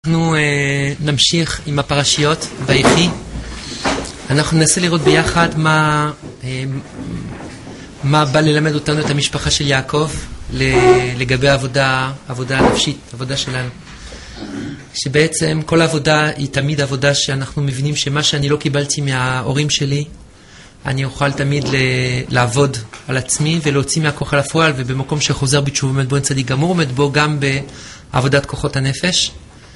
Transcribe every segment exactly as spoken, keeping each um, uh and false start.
אנחנו אה, נמשיך עם הפרשיות ויחי. אנחנו ננסה לראות ביחד מה, אה, מה בא ללמד אותנו את המשפחה של יעקב לגבי העבודה, עבודה הנפשית, עבודה שלנו. שבעצם כל העבודה היא תמיד עבודה שאנחנו מבינים שמה שאני לא קיבלתי מההורים שלי, אני אוכל תמיד ל- לעבוד על עצמי ולהוציא מהכוח על הפועל, ובמקום שחוזר בתשובה עומד בו אין צדיק גמור, עומד בו גם בעבודת כוחות הנפש.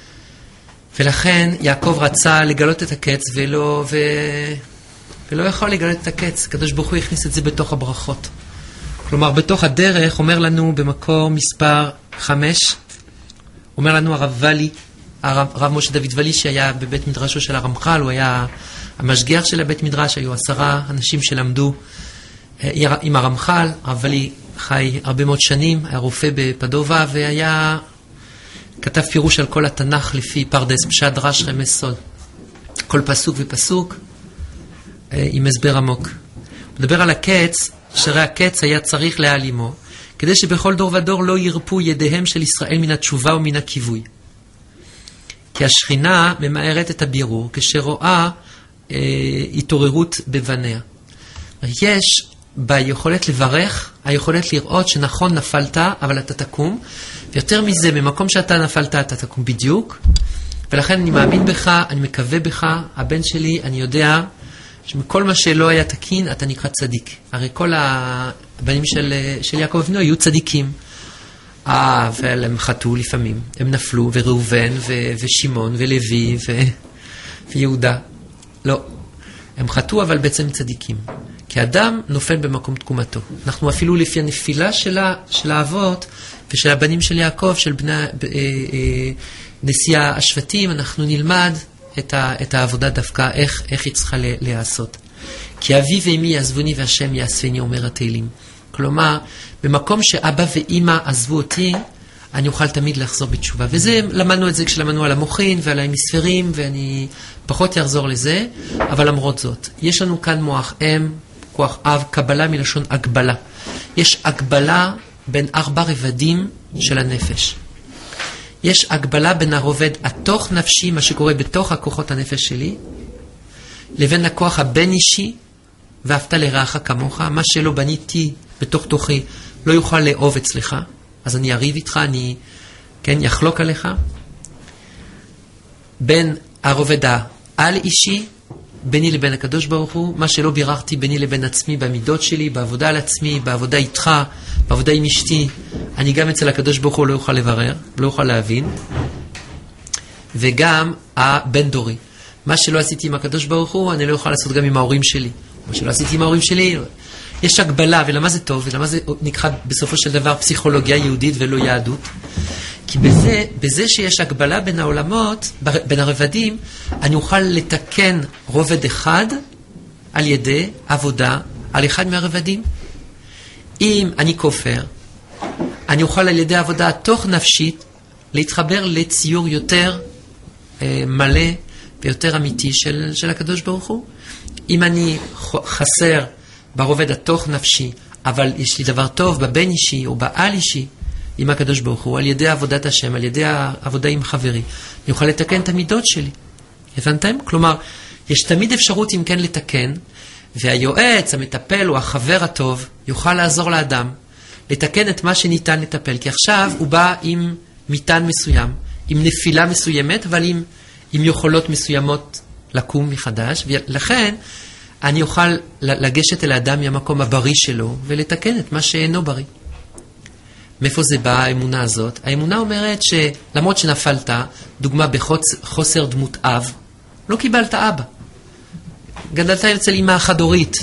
ולכן יעקב רצה לגלות את הקץ ולא, ו... ולא יכול לגלות את הקץ. הקדוש ברוך הוא הכניס את זה בתוך הברכות. כלומר, בתוך הדרך אומר לנו במקור מספר חמש, אומר לנו הרב ולי, הרב, הרב משה דוד ולי, שהיה בבית מדרשו של הרמח"ל, הוא היה המשגיח של הבית מדרש, היו עשרה אנשים שלמדו עם הרמח"ל. הרב ולי חי הרבה מאוד שנים, היה רופא בפדובה, והיה כתב פירוש על כל התנ"ך לפי פרדס, פשט, דרש, רמז, סוד. כל פסוק ופסוק עם הסבר עמוק. הוא מדבר על הקץ, שהרי הקץ היה צריך להעלימו, כדי שבכל דור ודור לא ירפו ידיהם של ישראל מן התשובה ומן הכיווי. כי השכינה ממהרת את הבירור כשרואה אה, התעוררות בבניה. יש ביכולת לברך, היכולת לראות שנכון נפלת, אבל אתה תקום, ויותר מזה, במקום שאתה נפלת, אתה תקום בדיוק, ולכן אני מאמין בך, אני מקווה בך, הבן שלי, אני יודע שמכל מה שלא היה תקין, אתה נקרא צדיק. הרי כל הבנים של, של יעקב אבינו היו צדיקים. אה, אבל הם חטאו לפעמים, הם נפלו, וראובן, ו- ושמעון, ולוי, ו- ויהודה. לא, הם חטאו, אבל בעצם צדיקים. כי אדם נופל במקום תקומתו. אנחנו אפילו לפי הנפילה של, ה- של האבות, ושל הבנים של יעקב, של בני, אה, אה, נשיא השבטים, אנחנו נלמד את, ה- את העבודה דווקא, איך, איך היא צריכה להיעשות. כי אבי ואמי יעזבוני והשם יאספני, אומר התהילים. כלומר, במקום שאבא ואמא עזבו אותי, אני אוכל תמיד לחזור בתשובה. וזה, למדנו את זה כשלמדנו על המוחין ועל ההמיספרים, ואני פחות יחזור לזה, אבל למרות זאת, יש לנו כאן מוח אם, כוח אב, קבלה מלשון הגבלה. יש הגבלה בין ארבע רבדים של הנפש. יש הגבלה בין הרובד התוך נפשי, מה שקורה בתוך הכוחות הנפש שלי, לבין הכוח הבין אישי, ואהבת לרעך כמוך, מה שלא בניתי בתוך תוכי לא יוכל לאהוב אצלך, אז אני אריב איתך, אני כן, יחלוק עליך. בין הרובד העל אישי, ביני לבין הקדוש ברוך הוא, מה שלא ביררתי ביני לבין עצמי, במידות שלי, בעבודה על עצמי, בעבודה איתך, בעבודה עם אשתי, אני גם אצל הקדוש ברוך הוא לא יוכל לברר, לא יוכל להבין. וגם הבן דורי, מה שלא עשיתי עם הקדוש ברוך הוא, אני לא יוכל לעשות גם עם ההורים שלי. מה שלא עשיתי עם ההורים שלי, יש הגבלה, ולמה זה טוב, ולמה זה נקרא בסופו של דבר פסיכולוגיה יהודית ולא יהדות? כי בזה, בזה שיש הגבלה בין העולמות, בין הרבדים, אני אוכל לתקן רובד אחד על ידי עבודה על אחד מהרבדים. אם אני כופר, אני אוכל על ידי עבודה תוך נפשית להתחבר לציור יותר אה, מלא ויותר אמיתי של, של הקדוש ברוך הוא. אם אני חסר ברובד התוך נפשי, אבל יש לי דבר טוב בבין אישי או בעל אישי, עם הקדוש ברוך הוא, על ידי עבודת השם, על ידי העבודה עם חברי, אני אוכל לתקן את המידות שלי. הבנתם? כלומר, יש תמיד אפשרות אם כן לתקן, והיועץ, המטפל או החבר הטוב, יוכל לעזור לאדם, לתקן את מה שניתן לטפל. כי עכשיו הוא בא עם מיתן מסוים, עם נפילה מסוימת, אבל עם, עם יכולות מסוימות לקום מחדש, ולכן אני אוכל לגשת אל האדם מהמקום הבריא שלו, ולתקן את מה שאינו בריא. מאיפה זה בא האמונה הזאת? האמונה אומרת שלמרות שנפלת, דוגמה בחוסר דמות אב, לא קיבלת אבא. גדלת אצל אמא החד-הורית.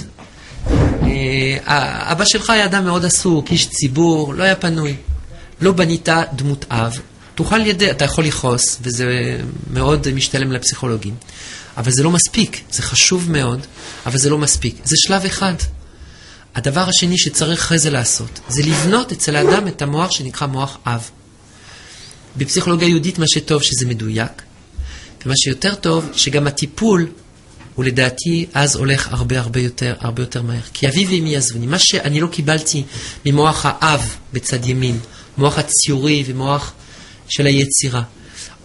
אבא שלך היה אדם מאוד עסוק, איש ציבור, לא היה פנוי. לא בנית דמות אב. תוכל ידע, אתה יכול לחוס, וזה מאוד משתלם לפסיכולוגים. אבל זה לא מספיק, זה חשוב מאוד, אבל זה לא מספיק. זה שלב אחד. הדבר השני שצריך אחרי זה לעשות, זה לבנות אצל האדם את המוח שנקרא מוח אב. בפסיכולוגיה יהודית מה שטוב שזה מדויק, ומה שיותר טוב שגם הטיפול הוא לדעתי אז הולך הרבה הרבה יותר, הרבה יותר מהר. כי אבי ואמי יעזבוני, מה שאני לא קיבלתי ממוח האב בצד ימין, מוח הציורי ומוח של היצירה,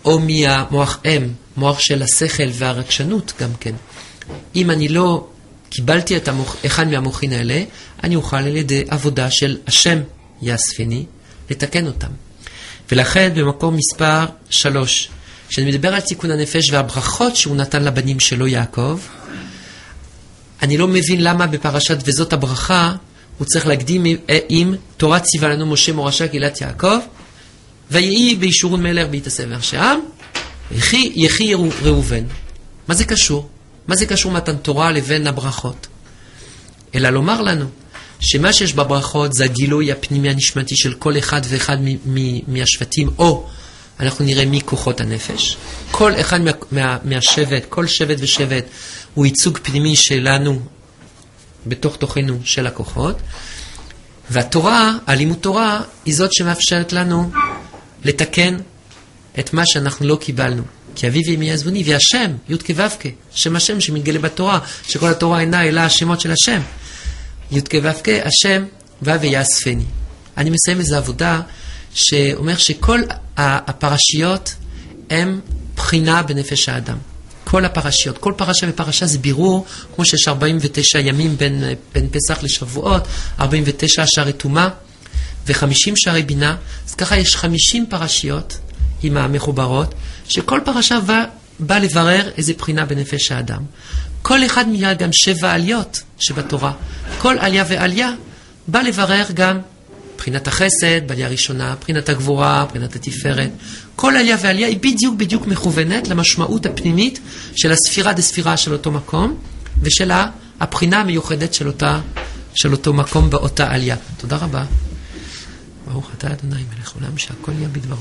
או מהמוח אם, מוח של השכל והרגשנות גם כן. אם אני לא קיבלתי את המוח, אחד מהמוחין האלה, אני אוכל על ידי עבודה של השם יאספני, לתקן אותם. ולכן במקום מספר שלוש, כשאני מדבר על תיקון הנפש והברכות שהוא נתן לבנים שלו יעקב, אני לא מבין למה בפרשת וזאת הברכה, הוא צריך להקדים עם תורת ציווה לנו משה מורשה קהילת יעקב, ויהי בישורון מלך בהתאסף שעם, יחי, יחי ראובן. מה זה קשור? מה זה קשור מתן תורה לבין הברכות? אלא לומר לנו, שמה שיש בברכות זה הגילוי הפנימי הנשמתי של כל אחד ואחד מ- מ- מהשבטים, או אנחנו נראה מי כוחות הנפש. כל אחד מה, מה, מהשבט, כל שבט ושבט, הוא ייצוג פנימי שלנו, בתוך תוכנו של הכוחות. והתורה, הלימוד תורה, היא זאת שמאפשרת לנו לתקן את מה שאנחנו לא קיבלנו. כי אבי ואמי יעזבוני, והשם, י' כו' שם השם שמתגלה בתורה, שכל התורה אינה אלא השמות של השם. י' כו' השם ו' ויאספני. אני מסיים איזו עבודה שאומר שכל הפרשיות הם בחינה בנפש האדם. כל הפרשיות, כל פרשה ופרשה זה בירור, כמו שיש ארבעים ותשעה ימים בין, בין פסח לשבועות, ארבעים ותשע שערי טומאה ו-חמישים שערי בינה, אז ככה יש חמישים פרשיות עם המחוברות, שכל פרשה בא, בא לברר איזה בחינה בנפש האדם. כל אחד מיה גם שבע עליות שבתורה. כל עליה ועליה בא לברר גם בחינת החסד, בעליה הראשונה, בחינת הגבורה, בחינת התפארת. כל עליה ועליה היא בדיוק בדיוק מכוונת למשמעות הפנימית של הספירה דספירה של אותו מקום, ושל הבחינה המיוחדת של, אותה, של אותו מקום באותה עליה. תודה רבה. ברוך אתה אדוני מלך עולם שהכל יהיה בדברו.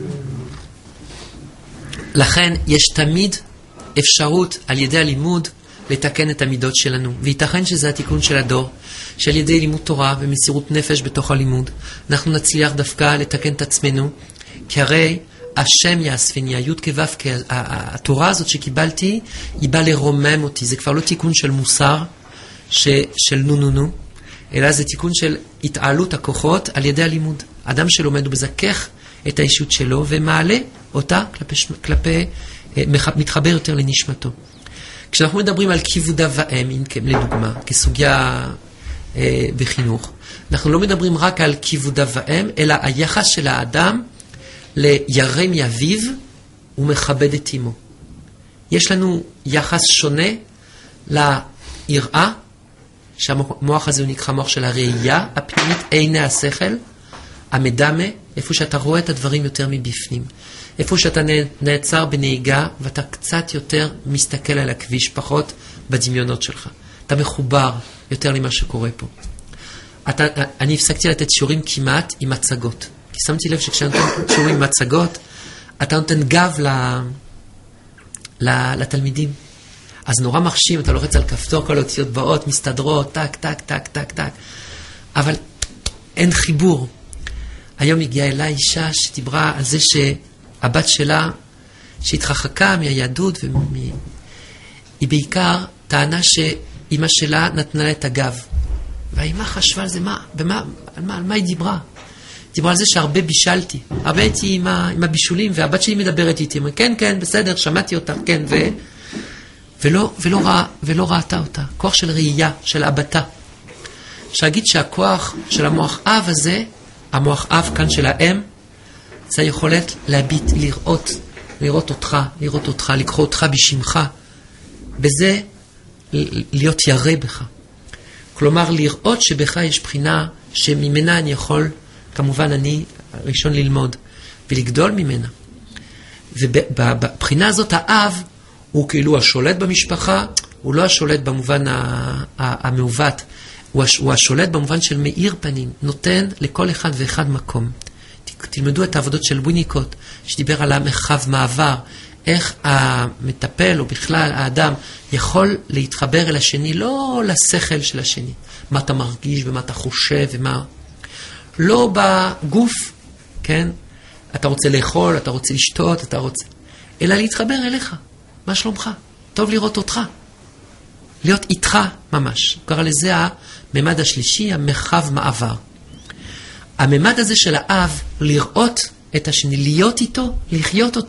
לכן יש תמיד אפשרות על ידי הלימוד לתקן את המידות שלנו, וייתכן שזה התיקון של הדור, שעל ידי לימוד תורה ומסירות נפש בתוך הלימוד, אנחנו נצליח דווקא לתקן את עצמנו, כי הרי השם יאספני, הי' כו' התורה הזאת שקיבלתי, היא באה לרומם אותי, זה כבר לא תיקון של מוסר, ש, של נו נו נו, אלא זה תיקון של התעלות הכוחות על ידי הלימוד. אדם שלומד הוא מזכך את האישות שלו ומעלה אותה כלפי, כלפי מתחבר יותר לנשמתו. כשאנחנו מדברים על כיבודה ואם, לדוגמה, כסוגיה אה, בחינוך, אנחנו לא מדברים רק על כיבודה ואם, אלא היחס של האדם לירא מאביו ומכבד את אמו. יש לנו יחס שונה ליראה, שהמוח הזה הוא נקרא מוח של הראייה הפנימית, עיני השכל, המדמה, איפה שאתה רואה את הדברים יותר מבפנים. איפה שאתה נעצר בנהיגה ואתה קצת יותר מסתכל על הכביש, פחות בדמיונות שלך. אתה מחובר יותר למה שקורה פה. אתה, אני הפסקתי לתת שיעורים כמעט עם מצגות. כי שמתי לב שכשאני נותן שיעורים עם מצגות, אתה נותן גב ל, ל, לתלמידים. אז נורא מרשים, אתה לוחץ על כפתור, כל האותיות באות, מסתדרות, טק, טק, טק, טק, טק. אבל אין חיבור. היום הגיעה אליי אישה שדיברה על זה שהבת שלה, שהתרחקה מהיהדות, ומ... היא בעיקר טענה שאמא שלה נתנה לה את הגב. והאמא חשבה על זה, מה, במה, על מה, על מה היא דיברה? דיברה על זה שהרבה בישלתי. הרבה הייתי עם, ה... עם הבישולים, והבת שלי מדברת איתי. אמרה, כן, כן, בסדר, שמעתי אותך, כן, ו... ולא, ולא, רא... ולא ראתה אותה. כוח של ראייה, של אבתה. אפשר להגיד שהכוח של המוח אב הזה, המוח אב כאן של האם, זה היכולת להביט, לראות, לראות אותך, לראות אותך, לקרוא אותך בשמך, בזה להיות ירא בך. כלומר, לראות שבך יש בחינה שממנה אני יכול, כמובן אני ראשון ללמוד, ולגדול ממנה. ובבחינה הזאת האב הוא כאילו השולט במשפחה, הוא לא השולט במובן המעוות, הוא השולט במובן של מאיר פנים, נותן לכל אחד ואחד מקום. תלמדו את העבודות של וויניקוט, שדיבר על המרחב מעבר, איך המטפל או בכלל האדם יכול להתחבר אל השני, לא לשכל של השני, מה אתה מרגיש ומה אתה חושב ומה... לא בגוף, כן? אתה רוצה לאכול, אתה רוצה לשתות, אתה רוצה... אלא להתחבר אליך. מה שלומך? טוב לראות אותך. להיות איתך ממש. קרא לזה הממד השלישי, המרחב מעבר. הממד הזה של האב, לראות את השני, להיות איתו, לחיות אותו,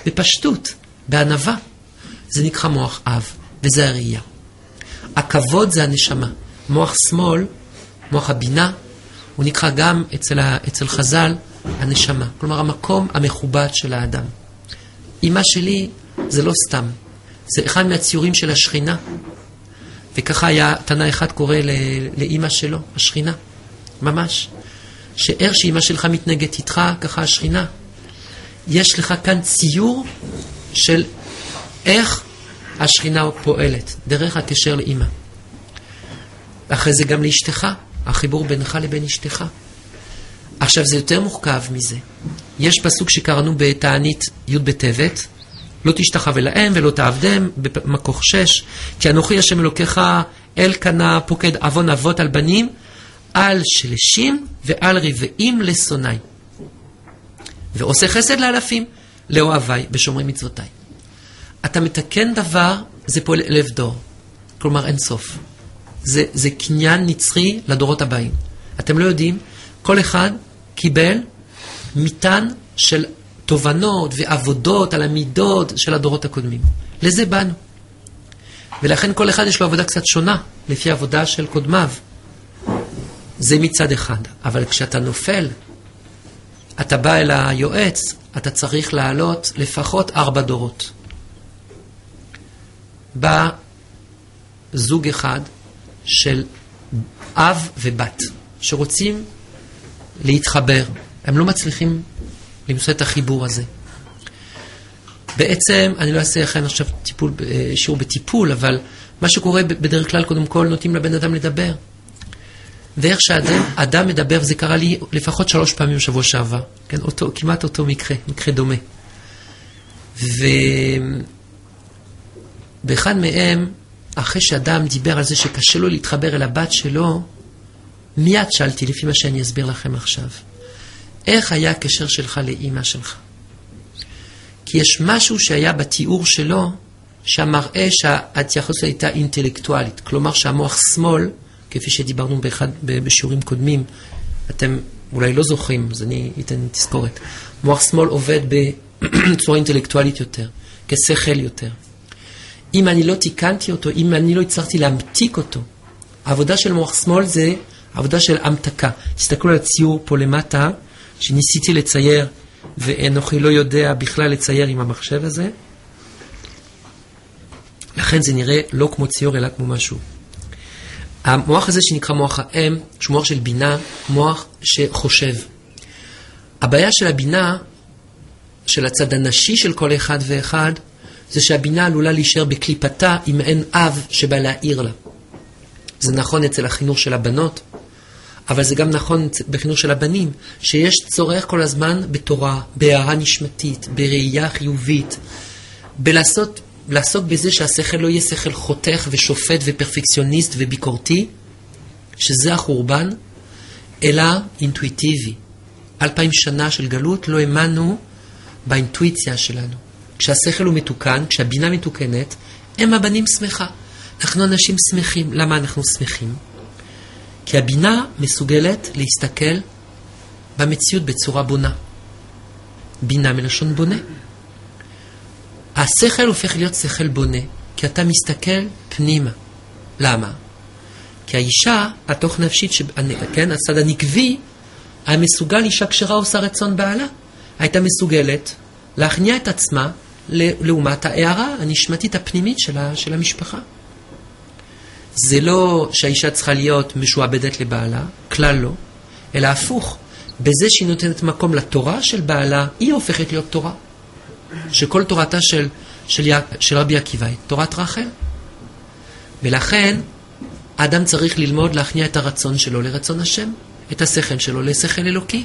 בפשטות, בענווה. זה נקרא מוח אב, וזה הראייה. הכבוד זה הנשמה. מוח שמאל, מוח הבינה, הוא נקרא גם אצל, ה, אצל חז"ל הנשמה. כלומר, המקום המכובד של האדם. אמא שלי זה לא סתם. זה אחד מהציורים של השכינה. וככה היה, תנא אחד קורא לאמא שלו, השכינה. ממש. שאיך שאמא שלך מתנגדת איתך, ככה השכינה. יש לך כאן ציור של איך השכינה פועלת, דרך הקשר לאמא. אחרי זה גם לאשתך, החיבור בינך לבין אשתך. עכשיו זה יותר מורכב מזה. יש פסוק שקראנו בתענית י' בטבת, לא תשתחווה להם ולא תעבדם, במקור שש, כי אנוכי השם אלוקיך אל קנה פוקד אבון אבות על בנים, על שלשים ועל רבעים לשונאי. ועושה חסד לאלפים, לאוהביי בשומרי מצוותיי. אתה מתקן דבר, זה פועל אלף דור. כלומר אין סוף. זה, זה קניין נצחי לדורות הבאים. אתם לא יודעים, כל אחד קיבל מיתן של תובנות ועבודות על המידות של הדורות הקודמים. לזה באנו. ולכן כל אחד יש לו עבודה קצת שונה, לפי העבודה של קודמיו. זה מצד אחד. אבל כשאתה נופל, אתה בא אל היועץ, אתה צריך לעלות לפחות ארבע דורות. בא זוג אחד של אב ובת, שרוצים להתחבר. הם לא מצליחים למצוא את החיבור הזה. בעצם, אני לא אעשה לכם עכשיו טיפול, שיעור בטיפול, אבל מה שקורה בדרך כלל, קודם כל, נותנים לבן אדם לדבר. ואיך שאדם אדם מדבר, זה קרה לי לפחות שלוש פעמים שבוע שעבר. כן, אותו, כמעט אותו מקרה, מקרה דומה. ובאחד מהם, אחרי שאדם דיבר על זה שקשה לו להתחבר אל הבת שלו, מיד שאלתי, לפי מה שאני אסביר לכם עכשיו, איך היה הקשר שלך לאמא שלך? כי יש משהו שהיה בתיאור שלו, שהמראה שההתייחסות הייתה אינטלקטואלית. כלומר שהמוח שמאל, כפי שדיברנו באחד, בשיעורים קודמים, אתם אולי לא זוכרים, אז אני אתן תזכורת. מוח שמאל עובד בצורה אינטלקטואלית יותר, כשכל יותר. אם אני לא תיקנתי אותו, אם אני לא הצלחתי להמתיק אותו, העבודה של מוח שמאל זה עבודה של המתקה. תסתכלו על הציור פה למטה, שניסיתי לצייר, ואנוכי לא יודע בכלל לצייר עם המחשב הזה. לכן זה נראה לא כמו ציור, אלא כמו משהו. המוח הזה שנקרא מוח האם, שהוא מוח של בינה, מוח שחושב. הבעיה של הבינה, של הצד הנשי של כל אחד ואחד, זה שהבינה עלולה להישאר בקליפתה אם אין אב שבא להעיר לה. זה נכון אצל החינוך של הבנות, אבל זה גם נכון בחינוך של הבנים, שיש צורך כל הזמן בתורה, בהערה נשמתית, בראייה חיובית, בלעשות, לעסוק בזה שהשכל לא יהיה שכל חותך ושופט ופרפקציוניסט וביקורתי, שזה החורבן, אלא אינטואיטיבי. אלפיים שנה של גלות לא האמנו באינטואיציה שלנו. כשהשכל הוא מתוקן, כשהבינה מתוקנת, הם הבנים שמחה. אנחנו אנשים שמחים. למה אנחנו שמחים? כי הבינה מסוגלת להסתכל במציאות בצורה בונה. בינה מלשון בונה. השכל הופך להיות שכל בונה, כי אתה מסתכל פנימה. למה? כי האישה, התוך נפשית, כן, הצד הנקבי, המסוגל, אישה כשרה עושה רצון בעלה. הייתה מסוגלת להכניע את עצמה לעומת הערה הנשמתית הפנימית של, ה, של המשפחה. זה לא שהאישה צריכה להיות משועבדת לבעלה, כלל לא, אלא הפוך. בזה שהיא נותנת מקום לתורה של בעלה, היא הופכת להיות תורה. שכל תורתה של, של, של רבי עקיבא היא תורת רחל. ולכן, האדם צריך ללמוד להכניע את הרצון שלו לרצון השם, את השכל שלו לשכל אלוקי,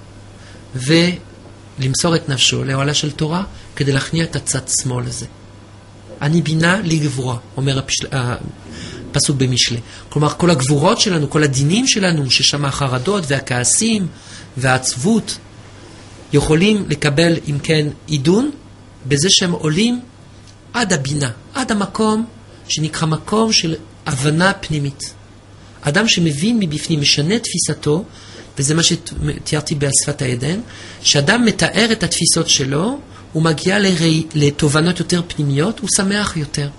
ולמסור את נפשו לאוהלה של תורה, כדי להכניע את הצד שמאל הזה. אני בינה לי גבורה, אומר הפשל... הפסוק במשלי. כלומר, כל הגבורות שלנו, כל הדינים שלנו, ששם החרדות והכעסים והעצבות, יכולים לקבל, אם כן, עידון, בזה שהם עולים עד הבינה, עד המקום שנקרא מקום של הבנה פנימית. אדם שמבין מבפנים, משנה תפיסתו, וזה מה שתיארתי בשפת העדן, שאדם מתאר את התפיסות שלו, הוא מגיע לראי, לתובנות יותר פנימיות, הוא שמח יותר.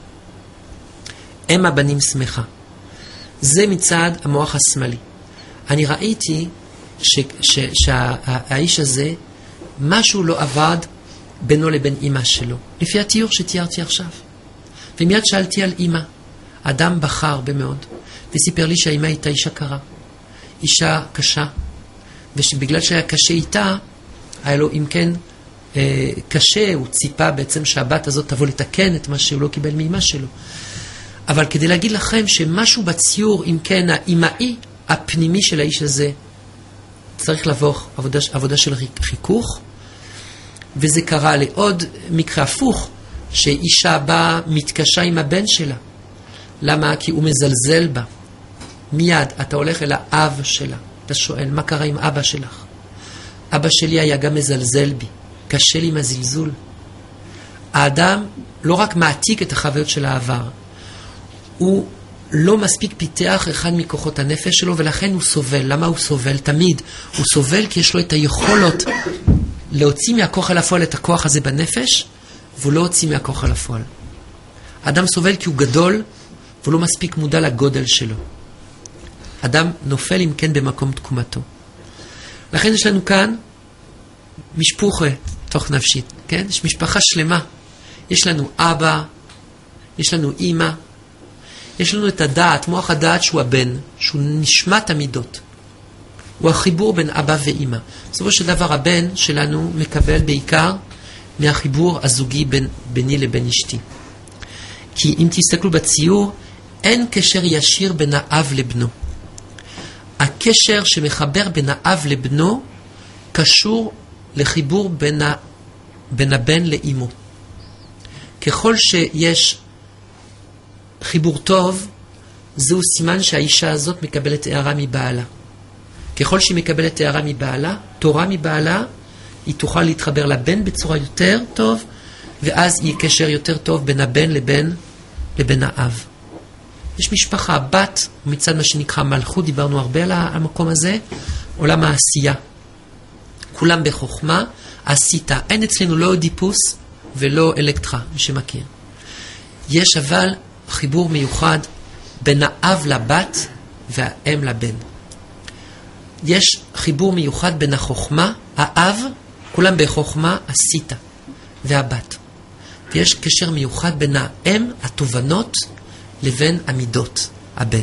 הם הבנים שמחה. זה מצד המוח השמאלי. אני ראיתי ש, ש, שהאיש הזה, משהו לא עבד בינו לבין אמא שלו, לפי התיאור שתיארתי עכשיו. ומיד שאלתי על אמא. אדם בכה הרבה מאוד, וסיפר לי שהאמא הייתה אישה קרה, אישה קשה, ושבגלל שהיה קשה איתה, היה לו אם כן אה, קשה, הוא ציפה בעצם שהבת הזאת תבוא לתקן את מה שהוא לא קיבל מאמא שלו. אבל כדי להגיד לכם שמשהו בציור, אם כן האמאי הפנימי של האיש הזה, צריך לעבור עבודה, עבודה של חיכוך, וזה קרה לעוד מקרה הפוך, שאישה באה מתקשה עם הבן שלה. למה? כי הוא מזלזל בה. מיד אתה הולך אל האב שלה, אתה שואל, מה קרה עם אבא שלך? אבא שלי היה גם מזלזל בי, קשה לי עם הזלזול. האדם לא רק מעתיק את החוויות של העבר, הוא לא מספיק פיתח אחד מכוחות הנפש שלו, ולכן הוא סובל. למה הוא סובל? תמיד הוא סובל כי יש לו את היכולות להוציא מהכוח אל הפועל את הכוח הזה בנפש, והוא לא הוציא מהכוח אל הפועל. האדם סובל כי הוא גדול, והוא לא מספיק מודע לגודל שלו. אדם נופל אם כן במקום תקומתו. לכן יש לנו כאן משפוחה תוך נפשית, כן? יש משפחה שלמה. יש לנו אבא, יש לנו אמא, יש לנו את הדעת, מוח הדעת שהוא הבן, שהוא נשמת המידות. הוא החיבור בין אבא ואמא. בסופו של דבר הבן שלנו מקבל בעיקר מהחיבור הזוגי בין, ביני לבין אשתי. כי אם תסתכלו בציור, אין קשר ישיר בין האב לבנו. הקשר שמחבר בין האב לבנו קשור לחיבור בין, ה, בין הבן לאמו. ככל שיש חיבור טוב, זהו סימן שהאישה הזאת מקבלת הערה מבעלה. ככל שהיא מקבלת הערה מבעלה, תורה מבעלה, היא תוכל להתחבר לבן בצורה יותר טוב, ואז יהיה קשר יותר טוב בין הבן לבין, לבין האב. יש משפחה, בת, מצד מה שנקרא מלכות, דיברנו הרבה על המקום הזה, עולם העשייה. כולם בחוכמה, עשית. אין אצלנו לא אודיפוס ולא אלקטרה, מי שמכיר. יש אבל חיבור מיוחד בין האב לבת והאם לבן. יש חיבור מיוחד בין החוכמה, האב, כולם בחוכמה, עשית, והבת. ויש קשר מיוחד בין האם, התובנות, לבין המידות, הבן.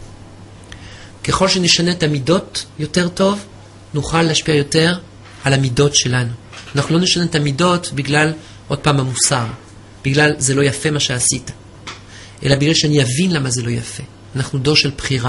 ככל שנשנה את המידות יותר טוב, נוכל להשפיע יותר על המידות שלנו. אנחנו לא נשנה את המידות בגלל, עוד פעם, המוסר. בגלל זה לא יפה מה שעשית. אלא בגלל שאני אבין למה זה לא יפה. אנחנו דור של בחירה.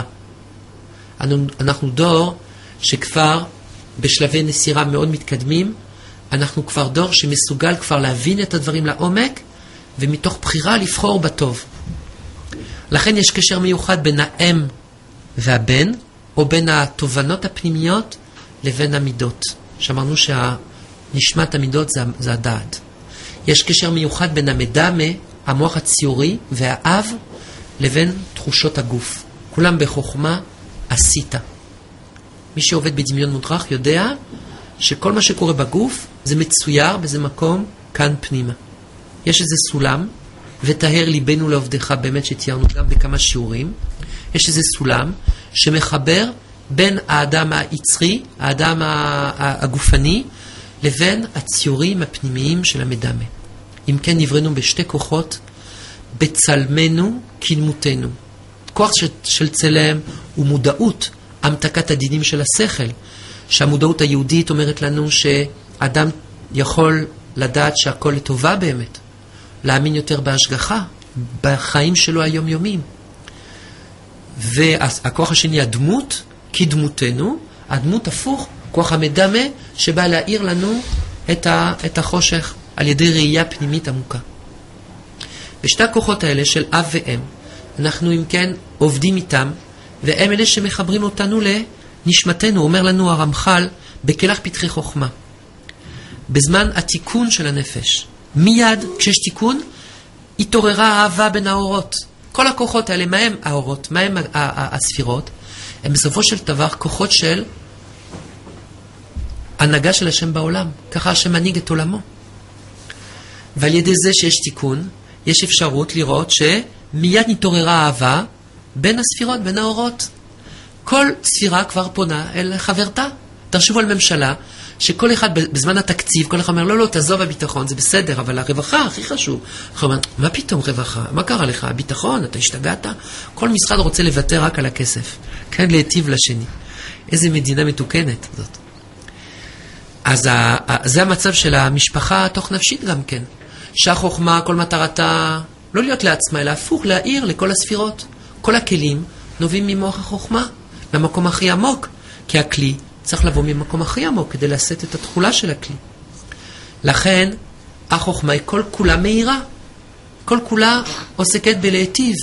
אנחנו דור שכבר בשלבי נסירה מאוד מתקדמים, אנחנו כבר דור שמסוגל כבר להבין את הדברים לעומק, ומתוך בחירה לבחור בטוב. לכן יש קשר מיוחד בין האם והבן, או בין התובנות הפנימיות לבין המידות. שאמרנו שנשמת המידות זה, זה הדעת. יש קשר מיוחד בין המדמה, המוח הציורי והאב, לבין תחושות הגוף. כולם בחוכמה עשית. מי שעובד בדמיון מודרך יודע שכל מה שקורה בגוף זה מצויר באיזה מקום כאן פנימה. יש איזה סולם, ותהר ליבנו לעובדך, באמת שתיארנו גם בכמה שיעורים. יש איזה סולם שמחבר בין האדם היצרי, האדם הגופני, לבין הציורים הפנימיים של המדמה. אם כן נבראנו בשתי כוחות, בצלמנו כדמותנו. כוח של, של צלם הוא מודעות, המתקת הדינים של השכל, שהמודעות היהודית אומרת לנו שאדם יכול לדעת שהכל לטובה באמת, להאמין יותר בהשגחה, בחיים שלו היומיומיים. והכוח השני, הדמות, כדמותנו, הדמות הפוך, כוח המדמה, שבא להאיר לנו את, ה, את החושך על ידי ראייה פנימית עמוקה. בשתי הכוחות האלה של אב ואם, אנחנו אם כן עובדים איתם, והם אלה שמחברים אותנו לנשמתנו. אומר לנו הרמח"ל בכלך פתחי חוכמה. בזמן התיקון של הנפש, מיד כשיש תיקון, התעוררה האהבה בין האורות. כל הכוחות האלה, מה הם האורות? מה הם הספירות? הם בסופו של דבר כוחות של הנהגה של השם בעולם. ככה השם מנהיג את עולמו. ועל ידי זה שיש תיקון, יש אפשרות לראות שמיד נתעוררה אהבה בין הספירות, בין האורות. כל ספירה כבר פונה אל חברתה. תחשבו על ממשלה, שכל אחד בזמן התקציב, כל אחד אומר, לא, לא, תעזוב הביטחון, זה בסדר, אבל הרווחה הכי חשוב. הוא אומר, מה פתאום רווחה? מה קרה לך? הביטחון, אתה השתגעת? כל משרד רוצה לוותר רק על הכסף. כן, להיטיב לשני. איזה מדינה מתוקנת זאת. אז זה המצב של המשפחה התוך נפשית גם כן. שהחוכמה, כל מטרתה, לא להיות לעצמה, אלא הפוך, להעיר לכל הספירות. כל הכלים נובעים ממוח החוכמה, למקום הכי עמוק, כי הכלי צריך לבוא ממקום הכי עמוק כדי לשאת את התחולה של הכלי. לכן, החוכמה היא כל כולה מהירה. כל כולה עוסקת בלהיטיב.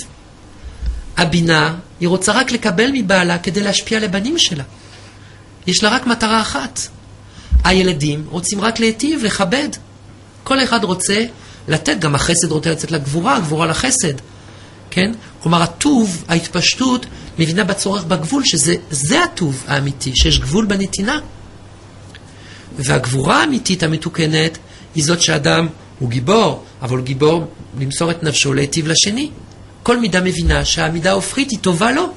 הבינה, היא רוצה רק לקבל מבעלה כדי להשפיע על הבנים שלה. יש לה רק מטרה אחת. הילדים רוצים רק להיטיב, לכבד. כל אחד רוצה לתת, גם החסד רוצה לצאת לגבורה, הגבורה לחסד. כן? כלומר, הטוב, ההתפשטות, מבינה בצורך בגבול, שזה זה הטוב האמיתי, שיש גבול בנתינה. והגבורה האמיתית המתוקנת היא זאת שאדם הוא גיבור, אבל הוא גיבור למסור את נפשו להיטיב לשני. כל מידה מבינה שהמידה ההופכית היא טובה לו.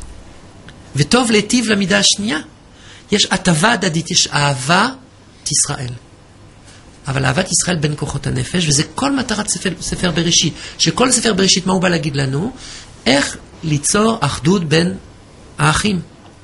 וטוב להיטיב למידה השנייה. יש הטבה הדדית, יש אהבת ישראל. אבל אהבת ישראל בין כוחות הנפש, וזה כל מטרת ספר, ספר בראשית. שכל ספר בראשית, מה הוא בא להגיד לנו? איך ליצור אחדות בין האחים.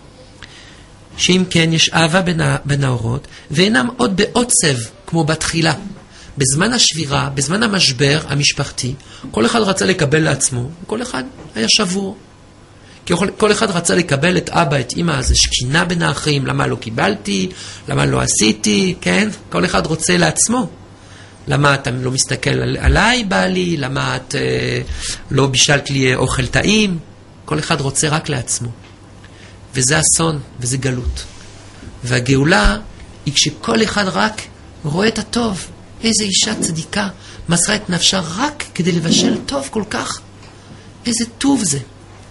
שאם כן, יש אהבה בין, בין האורות, ואינם עוד בעוצב, כמו בתחילה. בזמן השבירה, בזמן המשבר המשפחתי, כל אחד רצה לקבל לעצמו, כל אחד היה שבור. כי כל אחד רצה לקבל את אבא, את אמא, זה שכינה בין האחים, למה לא קיבלתי, למה לא עשיתי, כן? כל אחד רוצה לעצמו. למה אתה לא מסתכל על, עליי, בעלי? למה את אה, לא בישלת לי אוכל טעים? כל אחד רוצה רק לעצמו. וזה אסון, וזה גלות. והגאולה היא כשכל אחד רק רואה את הטוב. איזה אישה צדיקה, מסרה את נפשה רק כדי לבשל טוב כל כך. איזה טוב זה.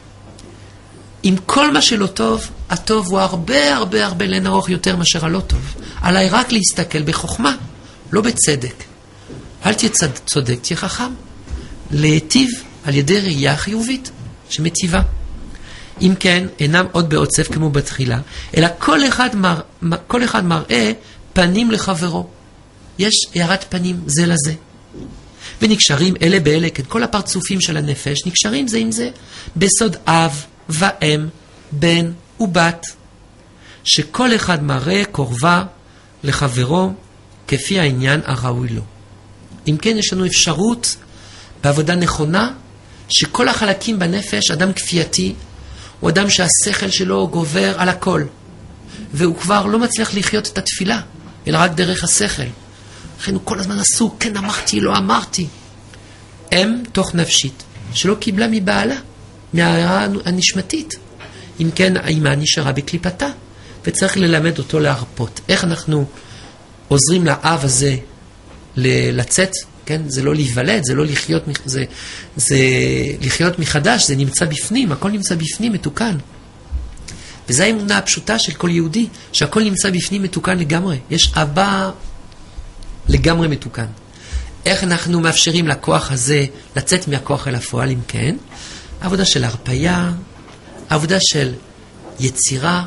עם כל מה שלא טוב, הטוב הוא הרבה הרבה הרבה לאין ארוך יותר מאשר הלא טוב. עליי רק להסתכל בחוכמה, לא בצדק. אל תהיה צודק, תהיה חכם. להיטיב על ידי ראייה חיובית שמטיבה. אם כן, אינם עוד בעוצף כמו בתחילה, אלא כל אחד, מר, כל אחד מראה פנים לחברו. יש הערת פנים זה לזה. ונקשרים אלה באלה, כן, כל הפרצופים של הנפש נקשרים זה עם זה, בסוד אב ואם, בן ובת, שכל אחד מראה קורבה לחברו כפי העניין הראוי לו. אם כן, יש לנו אפשרות בעבודה נכונה, שכל החלקים בנפש, אדם כפייתי, הוא אדם שהשכל שלו גובר על הכל, והוא כבר לא מצליח לחיות את התפילה, אלא רק דרך השכל. לכן הוא כל הזמן עסוק, כן אמרתי, לא אמרתי. אם תוך נפשית, שלא קיבלה מבעלה, מהערה הנשמתית. אם כן, האמא נשארה בקליפתה, וצריך ללמד אותו להרפות. איך אנחנו עוזרים לאב הזה לצאת, כן? זה לא להיוולד, זה לא לחיות, זה, זה לחיות מחדש, זה נמצא בפנים, הכל נמצא בפנים, מתוקן. וזו האמונה הפשוטה של כל יהודי, שהכל נמצא בפנים מתוקן לגמרי. יש אבא לגמרי מתוקן. איך אנחנו מאפשרים לכוח הזה לצאת מהכוח אל הפועל, אם כן? עבודה של הרפאיה, עבודה של יצירה,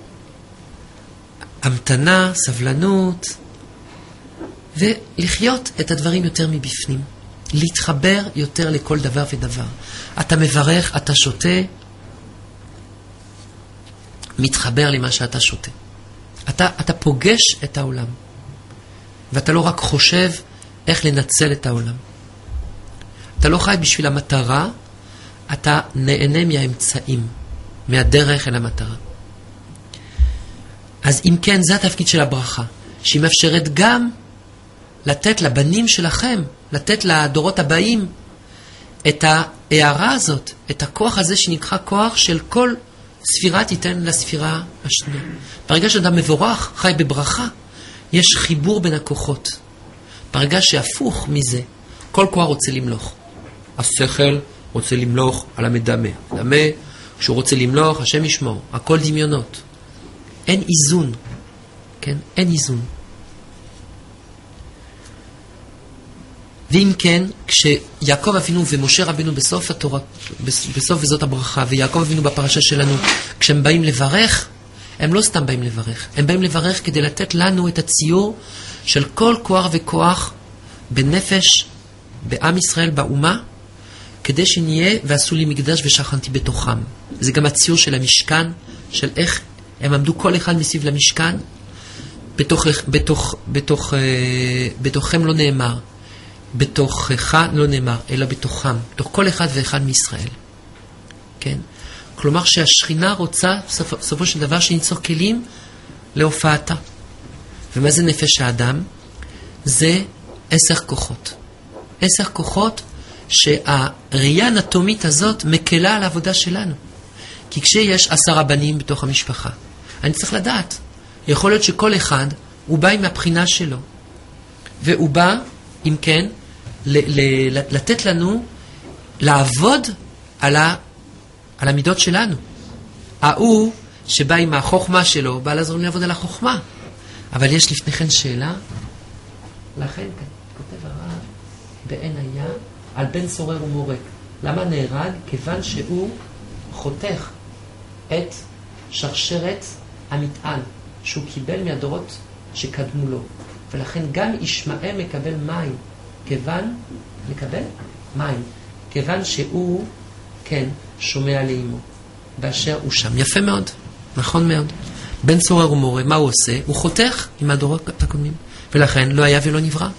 המתנה, סבלנות, ולחיות את הדברים יותר מבפנים. להתחבר יותר לכל דבר ודבר. אתה מברך, אתה שותה, מתחבר למה שאתה שותה. אתה, אתה פוגש את העולם. ואתה לא רק חושב איך לנצל את העולם. אתה לא חי בשביל המטרה, אתה נהנה מהאמצעים, מהדרך אל המטרה. אז אם כן, זה התפקיד של הברכה, שהיא מאפשרת גם לתת לבנים שלכם, לתת לדורות הבאים, את ההערה הזאת, את הכוח הזה שנקרא כוח של כל ספירה תיתן לספירה השנייה. ברגע שאדם מבורך, חי בברכה, יש חיבור בין הכוחות. ברגע שהפוך מזה, כל כוח רוצה למלוך. השכל רוצה למלוך על המדמה. דמה, כשהוא רוצה למלוך, השם ישמור. הכל דמיונות. אין איזון. כן? אין איזון. ואם כן, כשיעקב אבינו ומשה רבינו בסוף התורה, בסוף וזאת הברכה, ויעקב אבינו בפרשה שלנו, כשהם באים לברך, הם לא סתם באים לברך, הם באים לברך כדי לתת לנו את הציור של כל כוח וכוח בנפש, בעם ישראל, באומה, כדי שנהיה ועשו לי מקדש ושכנתי בתוכם. זה גם הציור של המשכן, של איך הם עמדו כל אחד מסביב למשכן, בתוך, בתוך, בתוך, בתוכם לא נאמר, בתוכך לא נאמר, אלא בתוכם, בתוך כל אחד ואחד מישראל. כן? כלומר שהשכינה רוצה, סופ, סופו של דבר, שניצור כלים להופעתה. ומה זה נפש האדם? זה עשר כוחות. עשר כוחות שהראייה האנטומית הזאת מקלה על העבודה שלנו. כי כשיש עשרה בנים בתוך המשפחה, אני צריך לדעת. יכול להיות שכל אחד הוא בא עם הבחינה שלו. והוא בא, אם כן, ל- ל- לתת לנו לעבוד על, ה- על המידות שלנו. ההוא שבא עם החוכמה שלו, בא לעזור לעבוד על החוכמה. אבל יש לפני כן שאלה. לכן כותב הרב בעין היה על בן סורר ומורה. למה נהרג? כיוון שהוא חותך את שרשרת המטען שהוא קיבל מהדורות שקדמו לו. ולכן גם ישמעאל מקבל מים. כיוון, מקבל מים. כיוון שהוא, כן, שומע לאמו. באשר הוא שם. יפה מאוד. נכון מאוד. בן סורר ומורה, מה הוא עושה? הוא חותך עם הדורות הקודמים. ולכן לא היה ולא נברא.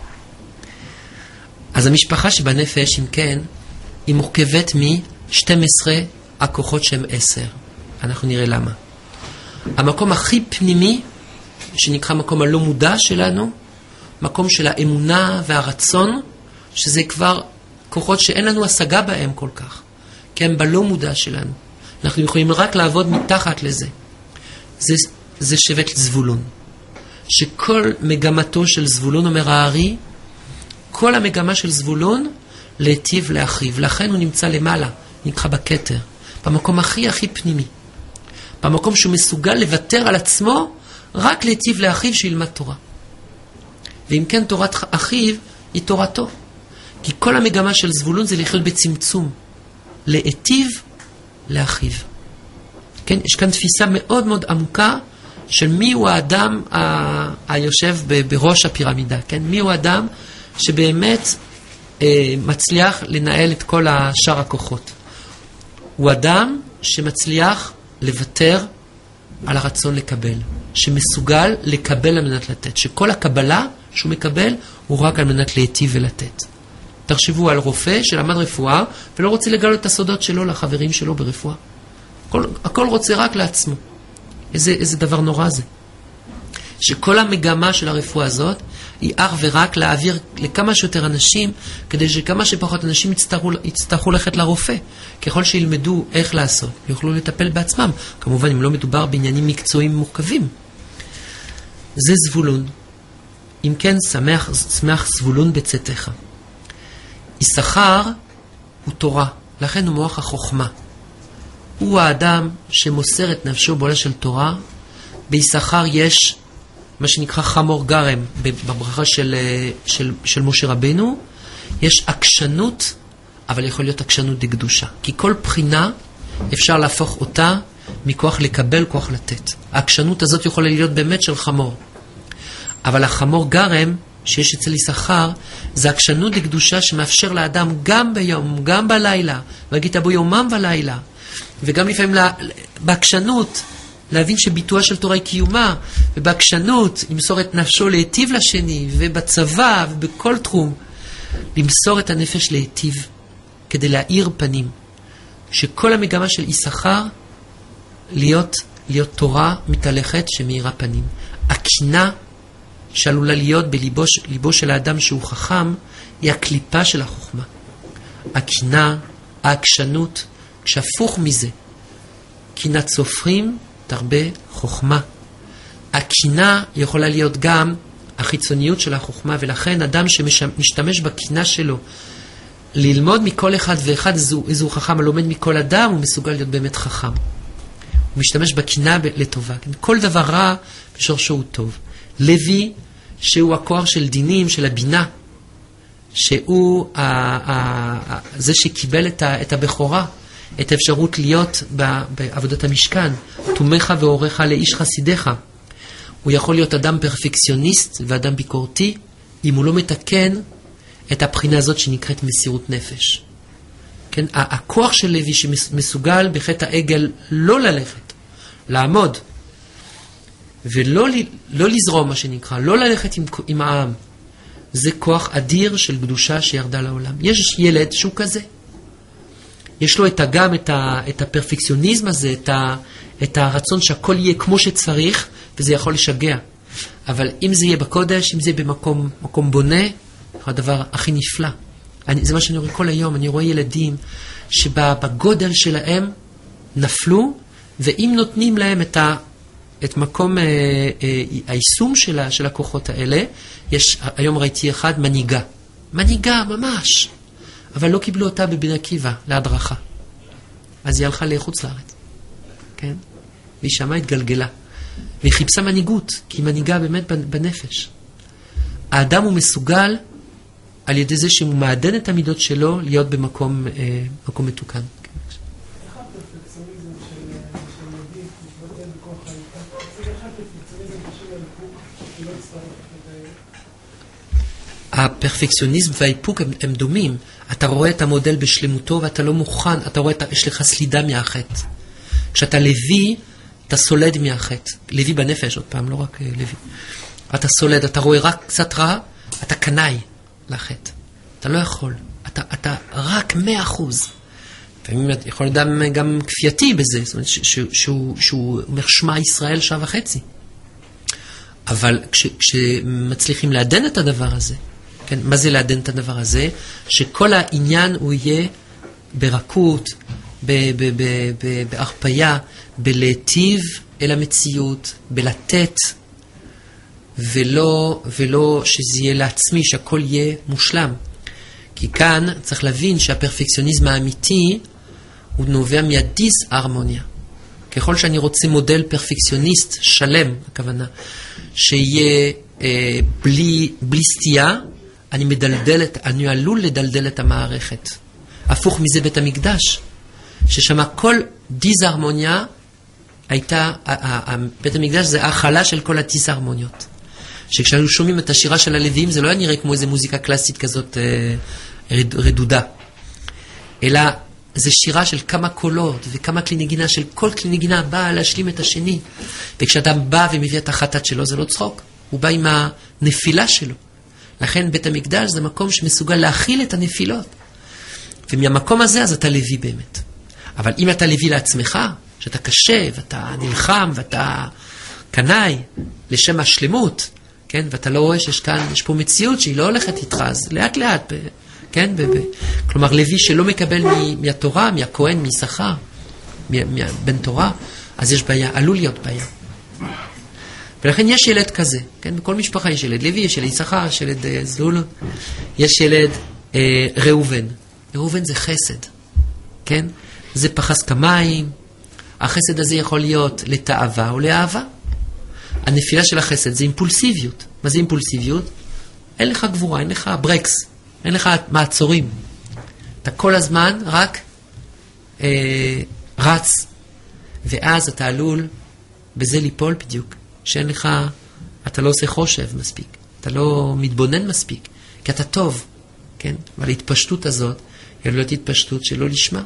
אז המשפחה שבנפש, אם כן, היא מורכבת מ-שתים עשרה הכוחות שהם עשר. אנחנו נראה למה. המקום הכי פנימי, שנקרא מקום הלא מודע שלנו, מקום של האמונה והרצון, שזה כבר כוחות שאין לנו השגה בהם כל כך, כי הם בלא מודע שלנו. אנחנו יכולים רק לעבוד מתחת לזה. זה, זה שבט זבולון. שכל מגמתו של זבולון, אומר הארי, כל המגמה של זבולון להיטיב לאחיו. לכן הוא נמצא למעלה, נקרא בכתר, במקום הכי הכי פנימי. במקום שהוא מסוגל לוותר על עצמו, רק להיטיב לאחיו שילמד תורה. ואם כן, תורת אחיו היא תורתו. כי כל המגמה של זבולון זה לחיות בצמצום. להיטיב לאחיו. כן, יש כאן תפיסה מאוד מאוד עמוקה של מי הוא האדם ה- היושב ב- בראש הפירמידה. כן? מי הוא האדם שבאמת אה, מצליח לנהל את כל השאר הכוחות. הוא אדם שמצליח לוותר על הרצון לקבל. שמסוגל לקבל על מנת לתת. שכל הקבלה שהוא מקבל הוא רק על מנת להיטיב ולתת. תחשבו על רופא שלמד רפואה ולא רוצה לגלות את הסודות שלו לחברים שלו ברפואה. הכל, הכל רוצה רק לעצמו. איזה, איזה דבר נורא זה. שכל המגמה של הרפואה הזאת היא אך ורק להעביר לכמה שיותר אנשים, כדי שכמה שפחות אנשים יצטרכו, יצטרכו ללכת לרופא. ככל שילמדו איך לעשות, יוכלו לטפל בעצמם. כמובן, אם לא מדובר בעניינים מקצועיים מורכבים. זה זבולון. אם כן, שמח, שמח זבולון בצאתך. יששכר הוא תורה, לכן הוא מוח החוכמה. הוא האדם שמוסר את נפשו בעולה של תורה. ביששכר יש מה שנקרא חמור גרם, בברכה של, של, של משה רבינו, יש עקשנות, אבל יכול להיות עקשנות דקדושה. כי כל בחינה אפשר להפוך אותה מכוח לקבל, כוח לתת. העקשנות הזאת יכולה להיות באמת של חמור. אבל החמור גרם שיש אצל יששכר, זה עקשנות דקדושה שמאפשר לאדם גם ביום, גם בלילה, והגיד בו יומם ולילה, וגם לפעמים לה, בעקשנות, להבין שביטויה של תורה היא קיומה, ובעקשנות למסור את נפשו להיטיב לשני, ובצבא ובכל תחום, למסור את הנפש להיטיב, כדי להאיר פנים. שכל המגמה של יששכר, להיות, להיות תורה מתהלכת שמאירה פנים. הקינה שעלולה להיות בליבו ליבו של האדם שהוא חכם, היא הקליפה של החוכמה. הקינה, העקשנות, כשהפוך מזה, קינת סופרים, תרבה חוכמה. הקינה יכולה להיות גם החיצוניות של החוכמה, ולכן אדם שמשתמש בקינה שלו, ללמוד מכל אחד ואחד איזו, איזו חכם, הלומד מכל אדם, הוא מסוגל להיות באמת חכם. הוא משתמש בקינה לטובה. כל דבר רע בשורשו הוא טוב. לוי, שהוא הכוח של דינים, של הבינה, שהוא ה, ה, ה, זה שקיבל את, ה, את הבכורה, את האפשרות להיות ב, בעבודת המשכן, תומך ואורך לאיש חסידך. הוא יכול להיות אדם פרפקציוניסט ואדם ביקורתי, אם הוא לא מתקן את הבחינה הזאת שנקראת מסירות נפש. כן? הכוח של לוי שמסוגל בחטא העגל לא ללכת, לעמוד, ולא לא לזרום מה שנקרא, לא ללכת עם, עם העם. זה כוח אדיר של קדושה שירדה לעולם. יש ילד שהוא כזה. יש לו את גם את, ה, את הפרפקציוניזם הזה, את, ה, את הרצון שהכל יהיה כמו שצריך, וזה יכול לשגע. אבל אם זה יהיה בקודש, אם זה יהיה במקום מקום בונה, זה הדבר הכי נפלא. אני, זה מה שאני רואה כל היום. אני רואה ילדים שבגודל שלהם נפלו, ואם נותנים להם את ה... את מקום אה, אה, היישום שלה, של הכוחות האלה, יש, היום ראיתי אחד, מנהיגה. מנהיגה, ממש. אבל לא קיבלו אותה בבני עקיבא, להדרכה. אז היא הלכה לחוץ לארץ. כן? והיא שמה התגלגלה. והיא חיפשה מנהיגות, כי היא מנהיגה באמת בנפש. האדם הוא מסוגל, על ידי זה שהוא מעדן את המידות שלו, להיות במקום אה, מקום מתוקן. הפרפקציוניזם והאיפוק הם, הם דומים. אתה רואה את המודל בשלמותו ואתה לא מוכן, אתה רואה, את, יש לך סלידה מהחטא. כשאתה לוי, אתה סולד מהחטא. לוי בנפש, עוד פעם, לא רק לוי. אתה סולד, אתה רואה רק קצת רע, אתה קנאי לחטא. אתה לא יכול. אתה, אתה רק מאה אחוז. לפעמים יכול להיות גם, גם כפייתי בזה, זאת אומרת, שהוא, שהוא אומר שמע ישראל שעה וחצי. אבל כש, כשמצליחים לעדן את הדבר הזה, כן, מה זה לעדן את הדבר הזה? שכל העניין הוא יהיה ברכות, בהרפיה, בלהטיב אל המציאות, בלתת, ולא, ולא שזה יהיה לעצמי, שהכל יהיה מושלם. כי כאן צריך להבין שהפרפקציוניזם האמיתי הוא נובע מהדיס הרמוניה. ככל שאני רוצה מודל פרפקציוניסט שלם, הכוונה, שיהיה אה, בלי, בלי סטייה, אני מדלדל את, אני עלול לדלדל את המערכת. הפוך מזה בית המקדש, ששמה כל דיסהרמוניה הייתה, בית המקדש זה ההכלה של כל הדיסהרמוניות. שכשאנו שומעים את השירה של הלוויים, זה לא היה נראה כמו איזו מוזיקה קלאסית כזאת אה, רדודה, אלא זה שירה של כמה קולות וכמה כלי נגינה, של כל כלי נגינה באה להשלים את השני. וכשאדם בא ומביא את החטאת שלו, זה לא צחוק. הוא בא עם הנפילה שלו. לכן בית המקדש זה מקום שמסוגל להכיל את הנפילות. ומהמקום הזה אז אתה לוי באמת. אבל אם אתה לוי לעצמך, שאתה קשה ואתה נלחם ואתה קנאי לשם השלמות, כן? ואתה לא רואה שיש כאן, יש פה מציאות שהיא לא הולכת איתך, אז לאט לאט, כן? ב- ב- כלומר, לוי שלא מקבל מ- מהתורה, מהכהן, משכר, בן תורה, אז יש בעיה, עלול להיות בעיה. ולכן יש ילד כזה, כן? בכל משפחה יש ילד לוי, יש ילד שכר, יש ילד אה, זלול, יש ילד אה, ראובן. ראובן זה חסד, כן? זה פחס כמים, החסד הזה יכול להיות לתאווה או לאהבה. הנפילה של החסד זה אימפולסיביות. מה זה אימפולסיביות? אין לך גבורה, אין לך ברקס, אין לך מעצורים. אתה כל הזמן רק אה, רץ, ואז אתה עלול בזה ליפול בדיוק. שאין לך, אתה לא עושה חושב מספיק, אתה לא מתבונן מספיק, כי אתה טוב, כן? אבל ההתפשטות הזאת, היא לא התפשטות שלא לשמה.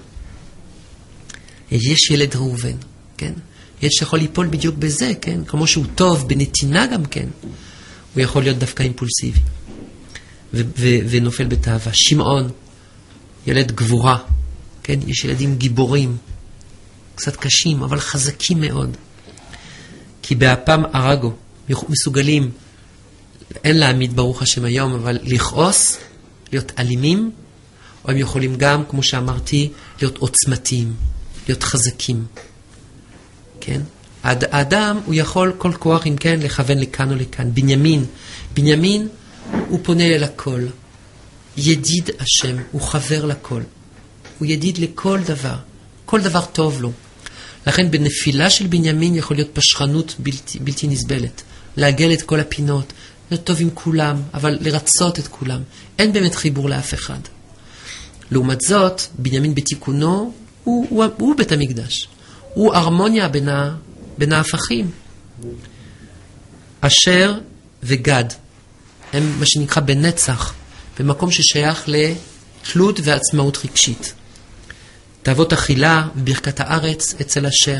יש ילד ראובן, כן? יש שיכול ליפול בדיוק בזה, כן? כמו שהוא טוב בנתינה גם כן, הוא יכול להיות דווקא אימפולסיבי, ו- ו- ונופל בתאווה. שמעון, ילד גבורה, כן? יש ילדים גיבורים, קצת קשים, אבל חזקים מאוד. כי באפם הרגו, מסוגלים, אין להעמיד ברוך השם היום, אבל לכעוס, להיות אלימים, או הם יכולים גם, כמו שאמרתי, להיות עוצמתיים, להיות חזקים. כן? האדם, הוא יכול כל כוח, אם כן, לכוון לכאן או לכאן. בנימין, בנימין, הוא פונה אל הכל. ידיד השם, הוא חבר לכל. הוא ידיד לכל דבר. כל דבר טוב לו. לכן בנפילה של בנימין יכול להיות פשרנות בלתי, בלתי נסבלת. לעגל את כל הפינות, להיות טוב עם כולם, אבל לרצות את כולם. אין באמת חיבור לאף אחד. לעומת זאת, בנימין בתיקונו, הוא, הוא, הוא בית המקדש. הוא הרמוניה בין, ה, בין ההפכים. אשר וגד, הם מה שנקרא בנצח, במקום ששייך לתלות ועצמאות רגשית. תאוות אכילה וברכת הארץ אצל אשר.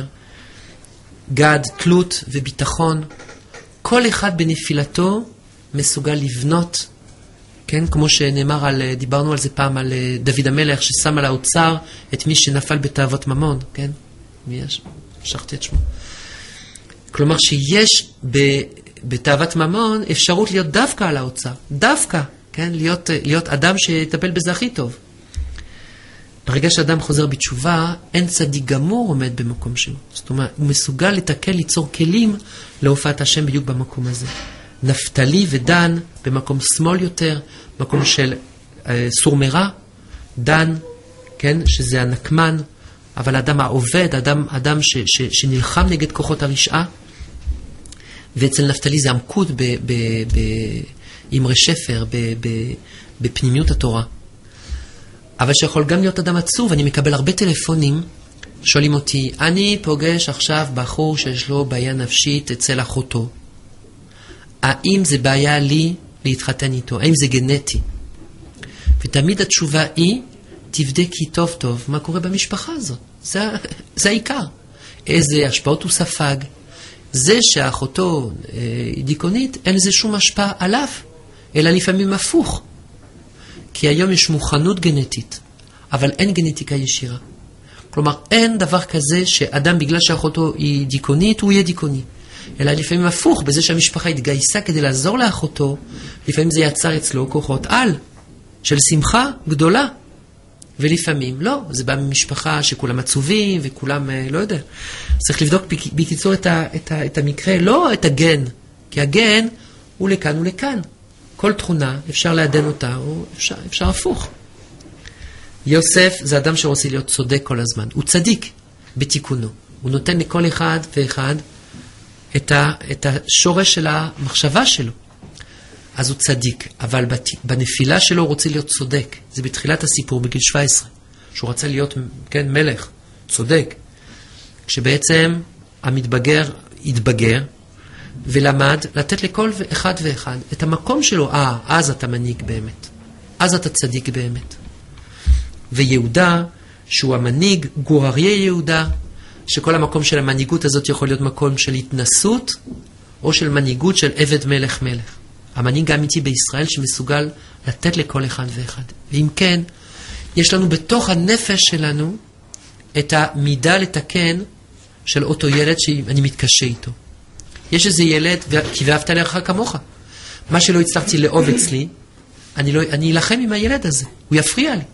גד, תלות וביטחון. כל אחד בנפילתו מסוגל לבנות, כן? כמו שנאמר, על, דיברנו על זה פעם, על דוד המלך ששם על האוצר את מי שנפל בתאוות ממון, כן? מי יש? שכחתי את שמו. כלומר שיש ב, בתאוות ממון אפשרות להיות דווקא על האוצר, דווקא, כן? להיות, להיות אדם שיטפל בזה הכי טוב. ברגע שאדם חוזר בתשובה, אין צדיק גמור עומד במקום שלו. זאת אומרת, הוא מסוגל לתקל, ליצור כלים להופעת השם בדיוק במקום הזה. נפתלי ודן במקום שמאל יותר, מקום של אה, סור מרע, דן, כן, שזה הנקמן, אבל אדם העובד, אדם, אדם ש, ש, שנלחם נגד כוחות הרשעה, ואצל נפתלי זה עמקות ב, ב, ב, עם רשפר, ב, ב, בפנימיות התורה. אבל שיכול גם להיות אדם עצוב, אני מקבל הרבה טלפונים, שואלים אותי, אני פוגש עכשיו בחור שיש לו בעיה נפשית אצל אחותו. האם זה בעיה לי להתחתן איתו? האם זה גנטי? ותמיד התשובה היא, תבדקי טוב טוב מה קורה במשפחה הזאת. זה, זה העיקר. איזה השפעות הוא ספג. זה שאחותו היא דיכאונית, אין לזה שום השפעה עליו, אלא לפעמים הפוך. כי היום יש מוכנות גנטית, אבל אין גנטיקה ישירה. כלומר, אין דבר כזה שאדם בגלל שאחותו היא דיכאונית, הוא יהיה דיכאוני. אלא לפעמים הפוך, בזה שהמשפחה התגייסה כדי לעזור לאחותו, לפעמים זה יצר אצלו כוחות על, של שמחה גדולה. ולפעמים לא, זה בא ממשפחה שכולם עצובים וכולם, לא יודע. צריך לבדוק בקיצור את, ה, את, ה, את המקרה, לא את הגן, כי הגן הוא לכאן ולכאן. כל תכונה, אפשר לעדן אותה, או אפשר, אפשר הפוך. יוסף זה אדם שרוצה להיות צודק כל הזמן. הוא צדיק בתיקונו. הוא נותן לכל אחד ואחד את, ה, את השורש של המחשבה שלו. אז הוא צדיק. אבל בנפילה שלו הוא רוצה להיות צודק. זה בתחילת הסיפור, בגיל שבע עשרה. שהוא רצה להיות, כן, מלך, צודק. כשבעצם המתבגר התבגר, ולמד לתת לכל אחד ואחד את המקום שלו. אה, אז אתה מנהיג באמת. אז אתה צדיק באמת. ויהודה, שהוא המנהיג, גור אריה יהודה, שכל המקום של המנהיגות הזאת יכול להיות מקום של התנסות, או של מנהיגות של עבד מלך מלך. המנהיג האמיתי בישראל שמסוגל לתת לכל אחד ואחד. ואם כן, יש לנו בתוך הנפש שלנו את המידה לתקן של אותו ילד שאני מתקשה איתו. יש איזה ילד, כי ואהבת לרעך כמוך. מה שלא הצלחתי לאהוב אצלי, אני, לא, אני אלחם עם הילד הזה, הוא יפריע לי.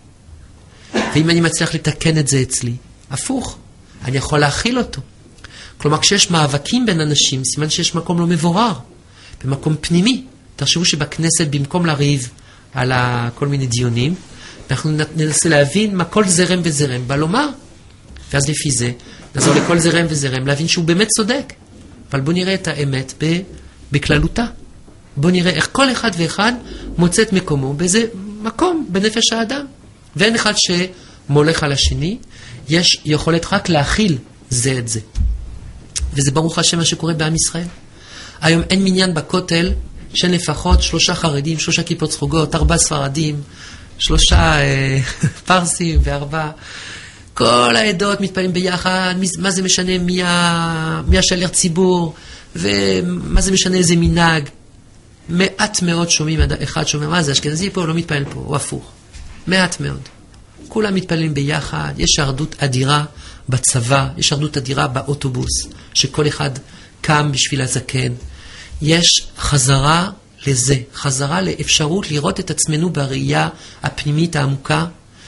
ואם אני מצליח לתקן את זה אצלי, הפוך, אני יכול להכיל אותו. כלומר, כשיש מאבקים בין אנשים, סימן שיש מקום לא מבורר, במקום פנימי. תחשבו שבכנסת, במקום לריב על כל מיני דיונים, אנחנו ננסה להבין מה כל זרם וזרם בא לומר. ואז לפי זה, נעזור לכל זרם וזרם להבין שהוא באמת צודק. אבל בוא נראה את האמת בכללותה. בוא נראה איך כל אחד ואחד מוצא את מקומו באיזה מקום בנפש האדם. ואין אחד שמולך על השני, יש יכולת רק להכיל זה את זה. וזה ברוך השם מה שקורה בעם ישראל. היום אין מניין בכותל שנפחות שלושה חרדים, שלושה כיפות סרוגות, ארבעה ספרדים, שלושה אה, פרסים וארבעה. כל העדות מתפעלים ביחד, מה זה משנה מי, ה... מי השליח ציבור, ומה זה משנה איזה מנהג. מעט מאוד שומעים, אחד שומע, מה זה אשכנזי פה, לא מתפעל פה, הוא הפוך. מעט מאוד. כולם מתפעלים ביחד, יש אחדות אדירה בצבא, יש אחדות אדירה באוטובוס, שכל אחד קם בשביל הזקן. יש חזרה לזה, חזרה לאפשרות לראות את עצמנו בראייה הפנימית העמוקה,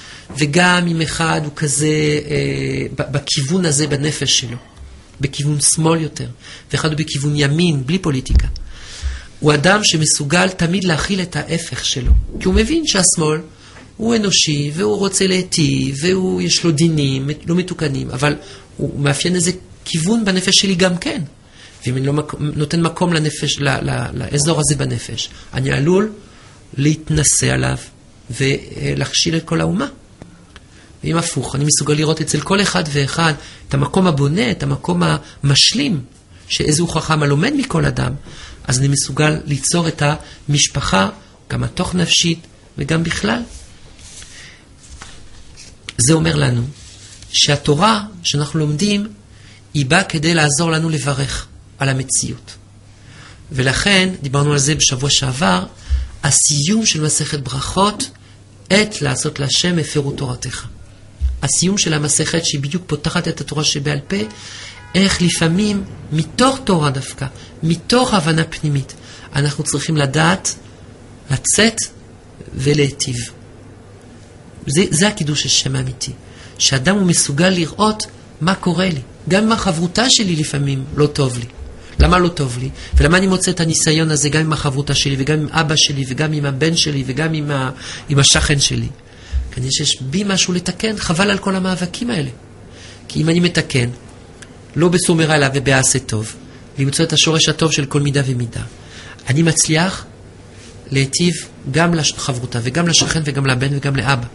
וגם אם אחד הוא כזה אה, בכיוון הזה בנפש שלו, בכיוון שמאל יותר, ואחד הוא בכיוון ימין, בלי פוליטיקה. הוא אדם שמסוגל תמיד להכיל את ההפך שלו, כי הוא מבין שהשמאל הוא אנושי, והוא רוצה להיטיב, והוא יש לו דינים לא מתוקנים, אבל הוא מאפיין איזה כיוון בנפש שלי גם כן. ואם אני לא נותן מקום לנפש, ל, ל, לאזור הזה בנפש, אני עלול להתנסה עליו ולהכשיל את כל האומה. ואם הפוך, אני מסוגל לראות אצל כל אחד ואחד את המקום הבונה, את המקום המשלים, שאיזו חכם הלומד מכל אדם, אז אני מסוגל ליצור את המשפחה, גם התוך נפשית וגם בכלל. זה אומר לנו שהתורה שאנחנו לומדים היא באה כדי לעזור לנו לברך על המציאות. ולכן, דיברנו על זה בשבוע שעבר, הסיום של מסכת ברכות, עת לעשות להשם הפרו תורתך. הסיום של המסכת שהיא בדיוק פותחת את התורה שבעל פה, איך לפעמים מתוך תורה דווקא, מתוך הבנה פנימית, אנחנו צריכים לדעת, לצאת ולהיטיב. זה, זה הקידוש השם האמיתי. שאדם הוא מסוגל לראות מה קורה לי. גם עם החברותה שלי לפעמים לא טוב לי. למה לא טוב לי? ולמה אני מוצא את הניסיון הזה גם עם החברותה שלי, וגם עם אבא שלי, וגם עם הבן שלי, וגם עם, ה, עם השכן שלי. כנראה שיש בי משהו לתקן, חבל על כל המאבקים האלה. כי אם אני מתקן, לא בסומר עליו ובעשה טוב, למצוא את השורש הטוב של כל מידה ומידה, אני מצליח להיטיב גם לחברותה, וגם לשכן, וגם לבן, וגם לאבא.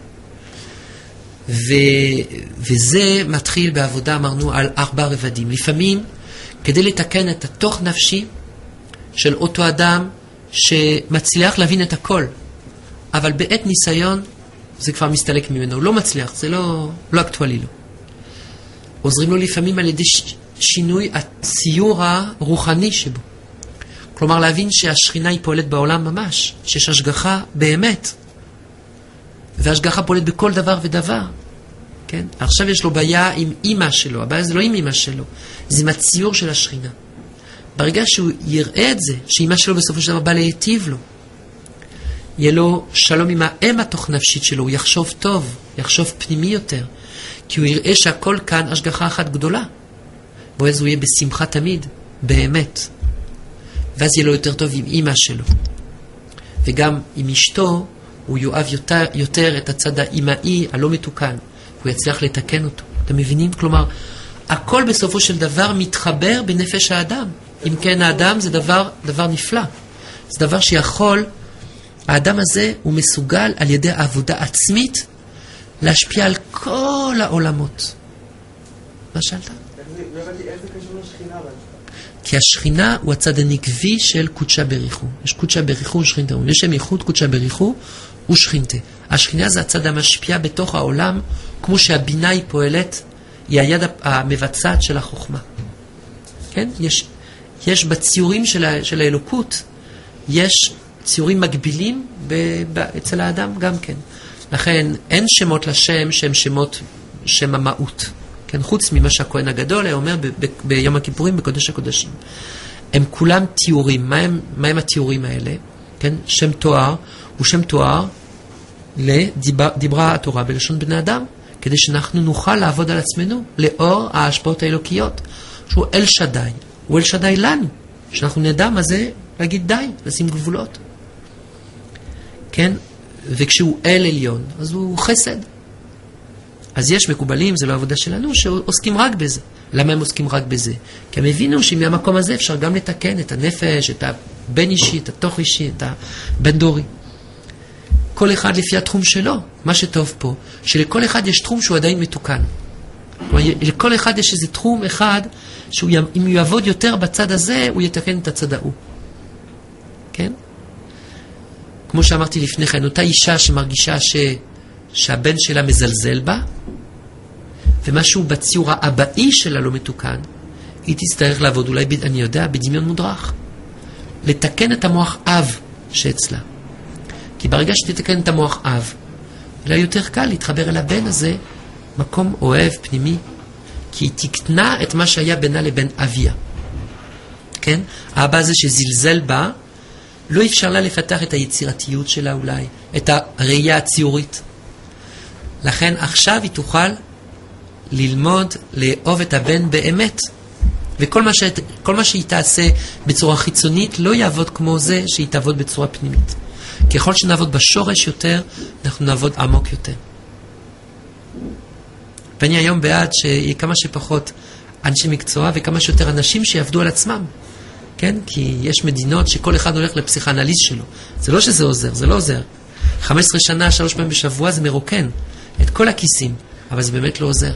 ו... וזה מתחיל בעבודה, אמרנו, על ארבע רבדים. לפעמים, כדי לתקן את התוך נפשי של אותו אדם שמצליח להבין את הכל, אבל בעת ניסיון זה כבר מסתלק ממנו. הוא לא מצליח, זה לא, לא אקטואלי לו. עוזרים לו לפעמים על ידי ש... שינוי הציור הרוחני שבו. כלומר, להבין שהשכינה היא פועלת בעולם ממש, שיש השגחה באמת. והשגחה פועלת בכל דבר ודבר. כן? עכשיו יש לו בעיה עם אמא שלו. הבעיה זה לא עם אמא שלו, זה עם הציור של השכינה. ברגע שהוא יראה את זה, שאמא שלו בסופו של דבר בא להיטיב לו, יהיה לו שלום עם האם התוך נפשית שלו, הוא יחשוב טוב, יחשוב פנימי יותר, כי הוא יראה שהכל כאן השגחה אחת גדולה. ואז הוא יהיה בשמחה תמיד, באמת. ואז יהיה לו יותר טוב עם אמא שלו. וגם עם אשתו, הוא יאהב יותר, יותר את הצד האמאי הלא מתוקן. הוא יצליח לתקן אותו. אתם מבינים? כלומר, הכל בסופו של דבר מתחבר בנפש האדם. אם כן, האדם זה דבר, דבר נפלא. זה דבר שיכול, האדם הזה הוא מסוגל על ידי העבודה עצמית להשפיע על כל העולמות. מה שאלת? איזה קשור לשכינה? כי השכינה הוא הצד הנקבי של קודשה בריחו. יש קודשה בריחו ושכינתה. יש שם ייחוד קודשה בריחו ושכינתה. השכינה זה הצד המשפיע בתוך העולם, כמו שהבינה היא פועלת, היא היד המבצעת של החוכמה. כן? יש, יש בציורים של, ה, של האלוקות, יש ציורים מקבילים ב, ב, אצל האדם גם כן. לכן אין שמות לשם שהם שמות שם המהות. כן, חוץ ממה שהכהן הגדול היה אומר ב- ב- ביום הכיפורים בקודש הקודשים. הם כולם תיאורים. מה הם, מה הם התיאורים האלה? כן, שם תואר הוא שם תואר לדיברה התורה בלשון בני אדם, כדי שאנחנו נוכל לעבוד על עצמנו לאור ההשפעות האלוקיות. שהוא אל שדי. הוא אל שדי לנו. שאנחנו נדע מה זה להגיד די, לשים גבולות. כן, וכשהוא אל עליון, אז הוא חסד. אז יש מקובלים, זה לא עבודה שלנו, שעוסקים רק בזה. למה הם עוסקים רק בזה? כי הם הבינו שמהמקום הזה אפשר גם לתקן את הנפש, את הבן אישי, את התוך אישי, את הבן דורי. כל אחד לפי התחום שלו. מה שטוב פה, שלכל אחד יש תחום שהוא עדיין מתוקן. לכל אחד יש איזה תחום אחד, שאם הוא יעבוד יותר בצד הזה, הוא יתקן את הצד ההוא. כן? כמו שאמרתי לפני כן, אותה אישה שמרגישה ש... שהבן שלה מזלזל בה, ומשהו בציור האבאי שלה לא מתוקן, היא תצטרך לעבוד אולי, אני יודע, בדמיון מודרך. לתקן את המוח אב שאצלה. כי ברגע שתתקן את המוח אב, אולי יותר קל להתחבר אל הבן הזה, מקום אוהב, פנימי, כי היא תקנה את מה שהיה בינה לבין אביה. כן? האבא הזה שזלזל בה, לא אפשר לה לפתח את היצירתיות שלה אולי, את הראייה הציורית. לכן עכשיו היא תוכל ללמוד, לאהוב את הבן באמת. וכל מה, ש... כל מה שהיא תעשה בצורה חיצונית לא יעבוד כמו זה שהיא תעבוד בצורה פנימית. ככל שנעבוד בשורש יותר, אנחנו נעבוד עמוק יותר. ואני היום בעד שיהיה כמה שפחות אנשי מקצוע וכמה שיותר אנשים שיעבדו על עצמם. כן? כי יש מדינות שכל אחד הולך לפסיכאנליסט שלו. זה לא שזה עוזר, זה לא עוזר. חמש עשרה שנה, שלוש פעמים בשבוע זה מרוקן את כל הכיסים, אבל זה באמת לא עוזר.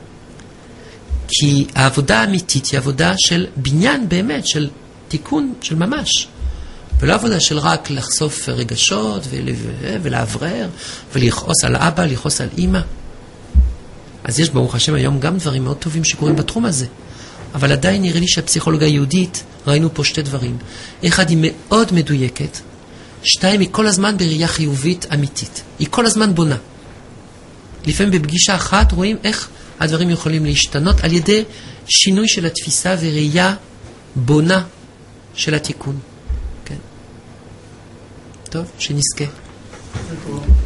כי העבודה האמיתית היא עבודה של בניין באמת, של תיקון, של ממש. ולא עבודה של רק לחשוף רגשות ולעברר ולכעוס על אבא, לכעוס על אמא. אז יש ברוך השם היום גם דברים מאוד טובים שקורים בתחום הזה. אבל עדיין נראה לי שהפסיכולוגיה היהודית, ראינו פה שתי דברים. אחד, היא מאוד מדויקת. שתיים, היא כל הזמן בראייה חיובית אמיתית. היא כל הזמן בונה. לפעמים בפגישה אחת רואים איך הדברים יכולים להשתנות על ידי שינוי של התפיסה וראייה בונה של התיקון. כן. טוב, שנזכה.